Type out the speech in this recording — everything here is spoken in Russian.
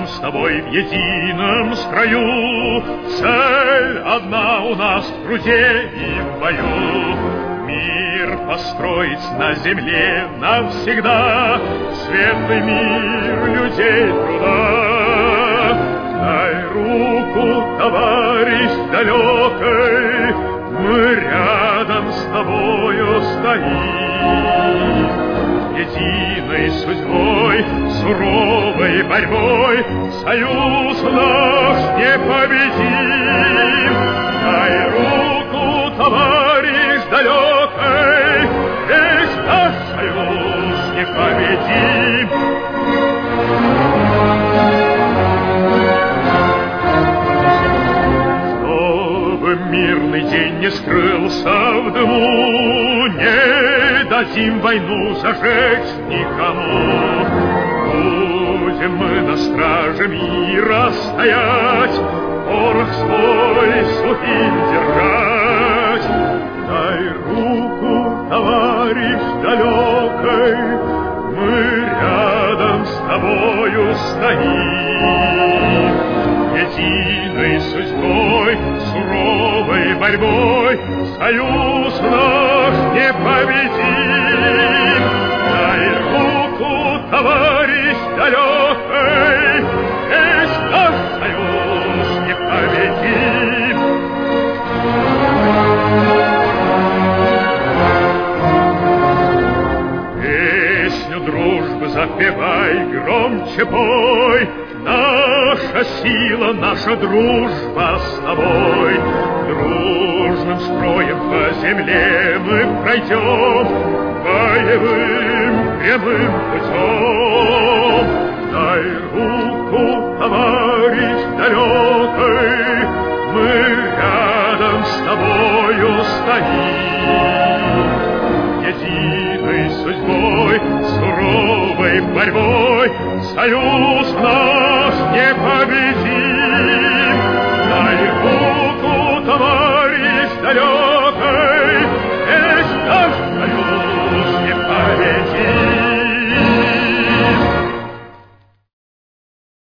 с тобой в едином строю. Цель одна у нас в труде и в бою. Мир построить на земле навсегда, светлый мир людей труда. Дай руку, товарищ далекой, мы рядом с тобою стоим. Единой судьбой, суровой борьбой союз наш непобедим. Дай руку, товарищ далекой, весь наш союз непобедим. Чтобы мирный день не скрылся в дыму, не дадим войну зажечь никому. Будем мы на страже мира стоять, порох свой сухим держать. Дай руку, товарищ далекой, мы рядом с тобою стоим. Единой судьбой, суровой борьбой союз наш непобедим. Дай руку, товарищ далекой, весь наш союз непобедим. Песню дружбы запевай, громче пой, наша сила, наша дружба с тобой. Дружным строем по земле мы пройдем, боевым прямым путем. Дай руку, товарищ далекой, мы рядом с тобою стоим. Единой судьбой, суровой борьбой союз наш непобедим.